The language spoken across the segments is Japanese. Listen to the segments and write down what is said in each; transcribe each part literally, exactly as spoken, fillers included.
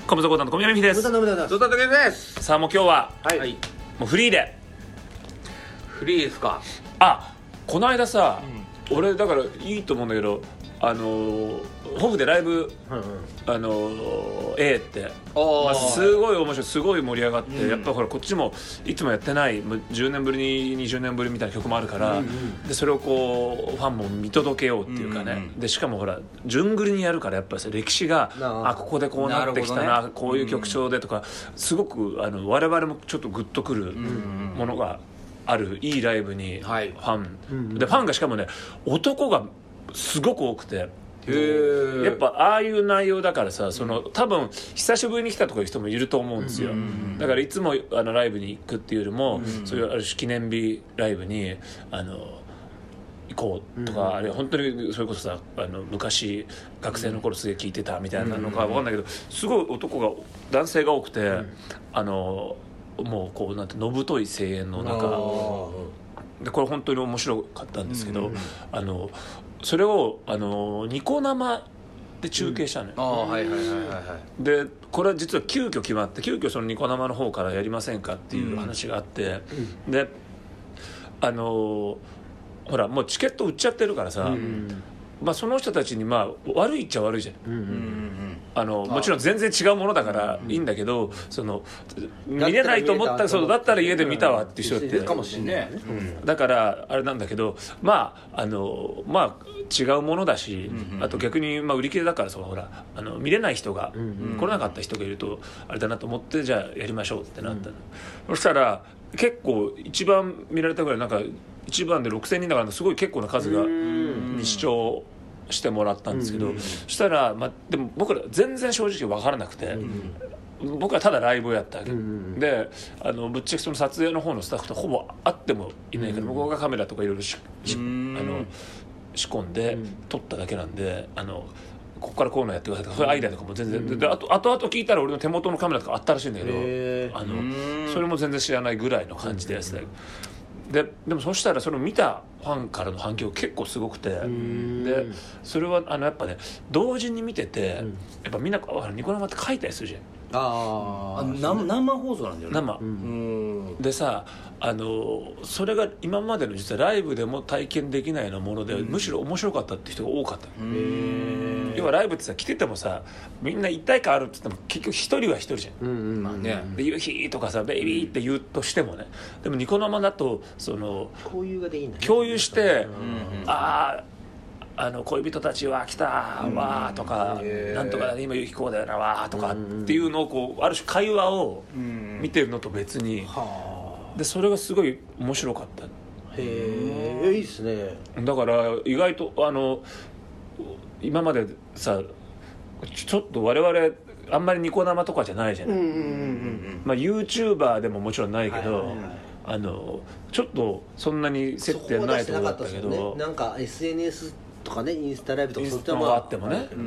コムザコータンと小宮美です。 ドタドタです。 さあもう今日は、 はい、 もうフリーでフリーですか。 あ、この間さ、うん、俺だからいいと思うんだけど、あのー、ホフでライブ、うんうん、あのー、A って、まあ、すごい面白い、すごい盛り上がって、うん、やっぱほらこっちもいつもやってないもうじゅうねんぶりににじゅうねんぶりみたいな曲もあるから、うんうん、でそれをこうファンも見届けようっていうかね、うんうん、でしかもほら順繰りにやるからやっぱり歴史があここでこうなってきた な, な、ね、こういう曲調でとか、すごくあの我々もちょっとグッとくるものがあるいいライブにファン、はい、でファンがしかもね男がすごく多くて、へやっぱああいう内容だからさ、その多分久しぶりに来たとかいう人もいると思うんですよ、うん、だからいつもあのライブに行くっていうよりも、うん、そういうある種記念日ライブにあの行こうとか、うん、あれ本当にそれこそさあの昔学生の頃すげえ聴いてたみたいなのか分かんないけど、すごい男が男性が多くて、うん、あのもうこうなんてのぶとい声援の中で、これ本当に面白かったんですけど、うん、あのそれをあのニコ生で中継したのよ、うん、あはいはいはいはいでこれは実は急遽決まって急遽そのニコ生の方からやりませんかっていう話があって、うん、であのほらもうチケット売っちゃってるからさ、うんまあ、その人たちにまあ悪いっちゃ悪いじゃん、うんうんうん、あのもちろん全然違うものだからいいんだけど、うん、その見れないと思ったらそうだったら家で見たわっていう人っているかもしれない、うん、だからあれなんだけど、まああのまあ違うものだし、うんうん、あと逆にまあ売り切れだからそのほらあの見れない人が、うんうん、来れなかった人がいるとあれだなと思ってじゃあやりましょうってなったの、うん、そしたら結構一番見られたぐらいなんか一番でろくせんにんだからすごい結構な数がに視聴してもらったんですけど、うん、そしたら、まあ、でも僕ら全然正直分からなくて、うん、僕はただライブをやったわけ、うん、であのぶっちゃけその撮影の方のスタッフとほぼ会ってもいないから、うん、僕がカメラとかいろいろ仕込んで撮っただけなんで、あのここからこういうのやってくださいとかそういうアイデアとかも全然、うん、であと後々聞いたら俺の手元のカメラとかあったらしいんだけど、あのそれも全然知らないぐらいの感じでやつで、で, でもそしたらそれを見たファンからの反響結構すごくて、でそれはあのやっぱね同時に見てて、うん、やっぱみんなニコ生って書いたりするじゃん。ああ生, 生放送なんだよね生、うん、でさあのそれが今までの実はライブでも体験できないようなもので、うん、むしろ面白かったって人が多かった。へ要はライブってさ来ててもさみんな一体感あるって言っても結局一人は一人じゃん、うんうんまあね、で夕日とかさベイビーって言うとしてもね、でもニコ生だとその共有ができない、 共有して、うんうん、あああの恋人たちは来たわーとか、なんとか今夕日こうだよなわーとかっていうのをこうある種会話を見てるのと別に、でそれがすごい面白かった。 へえいいっすね。 だから意外とあの今までさちょっと我々あんまりニコ生とかじゃないじゃない、うんうんうんうんまあ、YouTuber でももちろんないけど、はいはいはい、あのちょっとそんなに接点ないところだったけど、 ね、なんか エスエヌエス とかねインスタライブとかそういったものがあってもね、うんうん、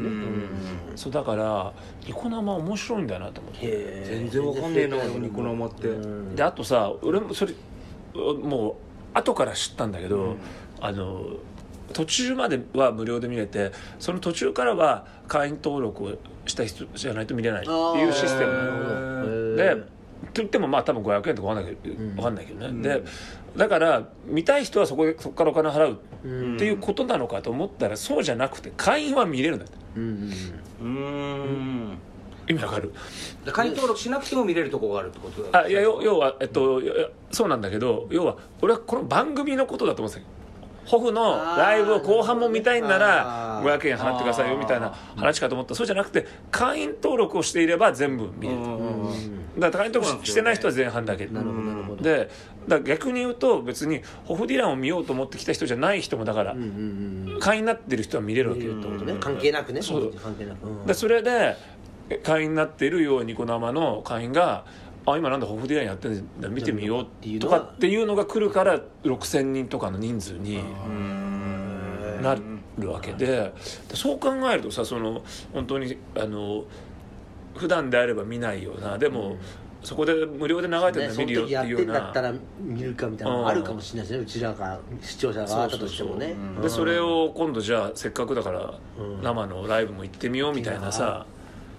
そうだからニコ生面白いんだなと思って。 全然わかんねえなニコ生って。 であとさ俺もそれもう後から知ったんだけど、うん、あの途中までは無料で見れてその途中からは会員登録をした人じゃないと見れないっていうシステムなので、と言ってもまあ多分ごひゃくえんとか分かんないけど、うん、分かんないけどね、うん、でだから見たい人はそこでそこからお金払うっていうことなのかと思ったらそうじゃなくて会員は見れるんだって。うんうんうん意味わかる？ 会員登録しなくても見れるところがあるってことだ。 あいや要は、えっと、そうなんだけど要は俺はこの番組のことだと思うんですよ。ホフのライブを後半も見たいんならごひゃくえん払ってくださいよみたいな話かと思ったらそうじゃなくて会員登録をしていれば全部見れる。だから会員登録してない人は前半だけ。なるほどなるほど。でだから逆に言うと別にホフディランを見ようと思ってきた人じゃない人もだから会員になってる人は見れるわけよってことね。 関係なくね。 そう関係なく。でそれで会員になっているようニコ生の会員があ今なんだホフディランやってるんだ見てみようとかっていうのが来るからろくせんにんとかの人数になるわけで、そう考えるとさその本当にあの普段であれば見ないようなでも、うん、そこで無料で流れてるの見るよっていうような、ね、その時やってんだったら見るかみたいなのあるかもしれないですね、うん、うちらが視聴者があったとしてもね。そうそうそう、うん、でそれを今度じゃあせっかくだから生のライブも行ってみようみたいなさ、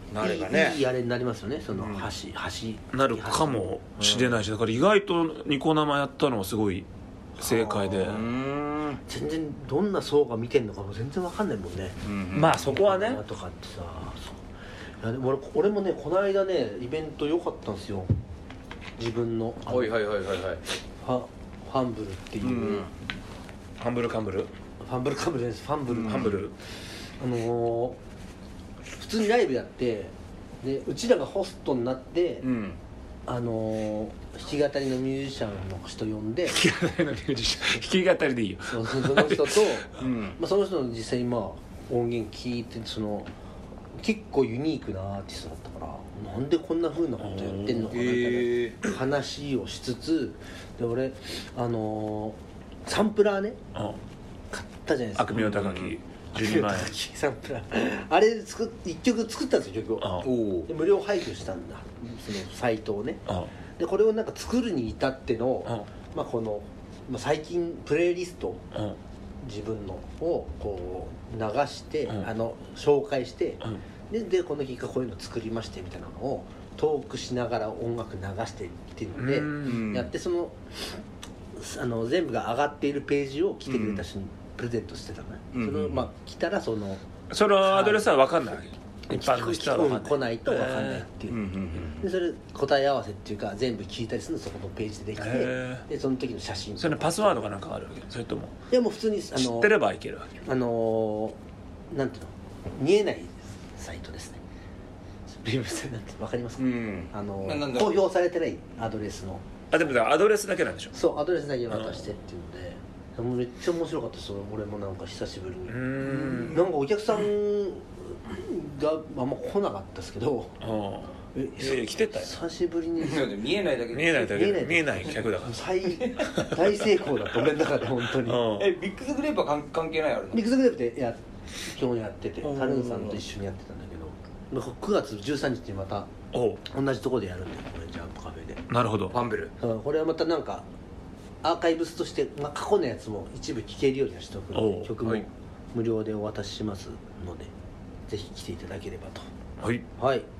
なればねいいあれになりますよね、その橋、橋なるかもしれないし、だから意外とニコ生やったのはすごい正解で、 全然どんな層が見てんのかも全然わかんないもんね、 うん、まあそこはねとかってさ、いやでも 俺, 俺もねこの間ねイベント良かったんですよ、自分のはいはいはいはいはい、 ファファンブルっていう、うん、 ファンブルカンブルファンブルカンブルじゃないです、ファンブル、 ファンブル、 あのー、普通にライブやってでうちらがホストになって、うん、あのー、弾き語りのミュージシャンの人呼んで、弾き語りのミュージシャン弾き語りでいいよ、 そうその人と、うんまあ、その人の実際にまあ音源聞いて、その結構ユニークなアーティストだったから、なんでこんな風なことやってんのかなみたいな話をしつつで、俺あのー、サンプラーね買ったじゃないですか、 悪名高きじゅうにまんえんサンプラーあれ作っいっきょく作ったんですよ、曲をで無料配布したんだ、そのサイトをね、でこれをなんか作るに至っての、まあ、この、まあ、最近プレイリスト自分のをこう流して、うん、あの紹介して、うん、で, でこの日がこういうの作りましてみたいなのをトークしながら音楽流してっていうのでやって、そのあの全部が上がっているページを来てくれた人にプレゼントしてたのね、うん、そのまあ来たらそのそのアドレスは分かんないわけ、一般の人は分かんない、 来ないと分かんないっていう、うんうんうん、でそれ答え合わせっていうか全部聞いたりするのそこのページでできて、でその時の写真、 それパスワードがなんかあるわけ、それともいやもう普通にあの知ってればいけるわけ、 あのなんていうの見えないサイトですね、ビブスなんて分かりますか、うん、あの公表されてないアドレスの、 あでもアドレスだけなんでしょ、 そうアドレスだけ渡してっていうので、もうめっちゃ面白かったです、俺もなんか久しぶりに、うーんなんかお客さんがあんま来なかったですけど、 あええ来てたよ、 久しぶりに見えないだけ見えないだけ見えない客だから最大成功だと俺の中で本当にえビッグスグレープは関係ないあるの？ ビッグスグレープでや基本やってて、カルーンさんと一緒にやってたんだけど、くがつじゅうさんにちにまた同じところでやるんで、これジャンプカフェで。 なるほど、 ファンブル、 うん、これはまたなんかアーカイブスとして、まあ、過去のやつも一部聴けるようにはしておくので、曲も無料でお渡ししますので、ぜひ来ていただければと。 はい、 はい